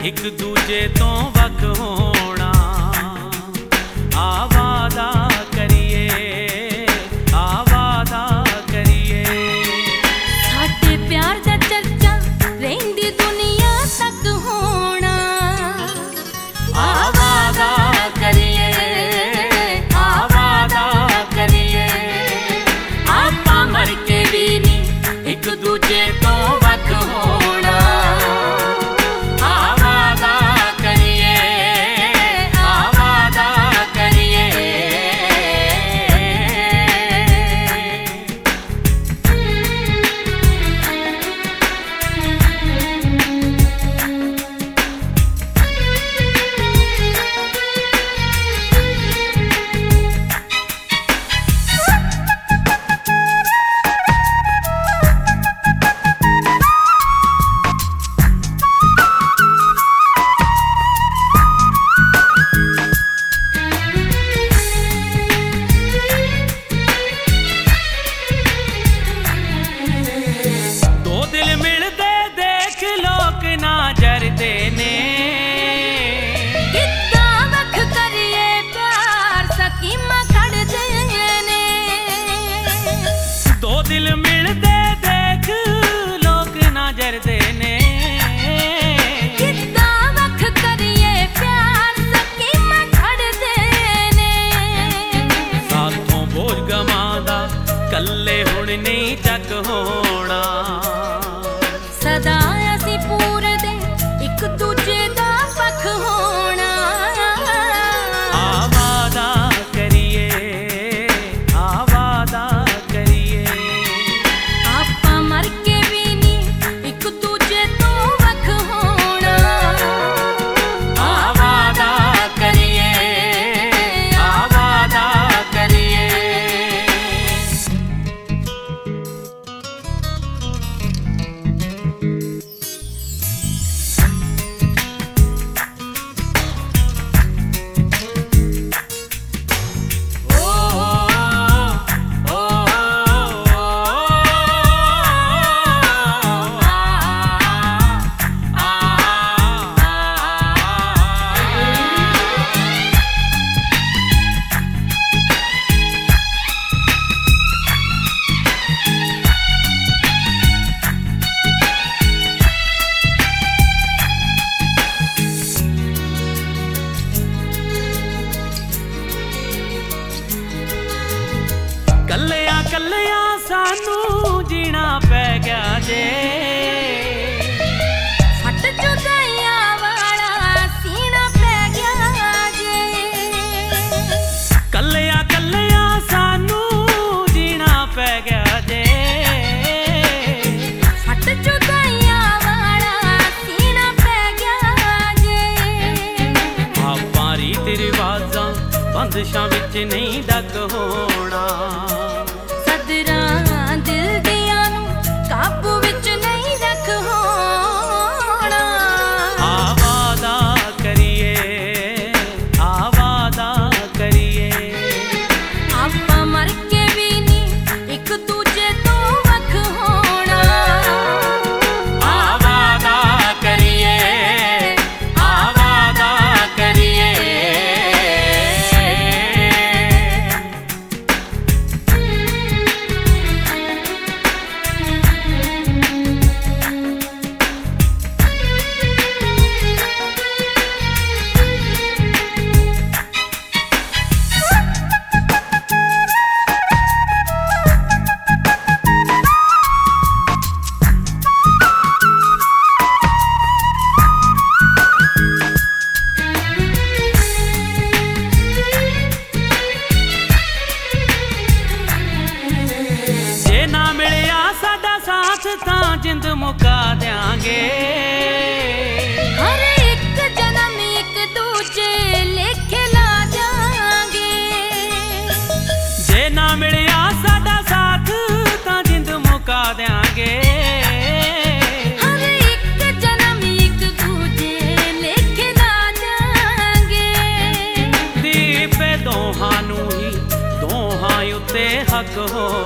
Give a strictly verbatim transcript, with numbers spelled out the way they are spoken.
एक दूजे तो वख होना। आ वादा करिए, आ वादा करिए, साडे प्यार दा चर्चा रहिंदी दुनिया तक होना। आ वादा करिए, आ वादा करिए, आपां मर के भी नहीं एक दूजे तो वख होना। दिल मिलदे देख लोग ना जरदे ने, किद्दां वख करिए प्यार सकीमा छड़दे ने। साथों बोझ गमांदा कल्ले हुण नहीं चक होना। सदा असीं पूरे दे एक दूजे दा वख होना। आ वादा करिए, आ वादा कल्लिया कल्लिया सानू जीना पै गया जे। फट जुदाइयां वाला सीना पै गया जे। कल्लिया कल्लिया सानू जीना पै गया जे। फट जुदाइयां वाला सीना पै गया जे। आपां रीत रिवाजां बंदिशां विच नहीं डक होना। सदरां दिल दियां नूं काबू विच नहीं रख होना। आ वादा करिए, आ वादा करिए, आपां मर के भी नहीं एक दूजे तो वख होना। आ वादा करिए, आ वादा करिए, तां जिंद मुका देंगे। हर एक जन्म एक दूजे लेखे ला जाएंगे। जे ना मिलिया साडा साथ तां जिंद मुका देंगे। हर एक जन्म एक दूजे लेखे ला जाएंगे। दीपे दोहां नूं ही दोहां उत्ते हक हो।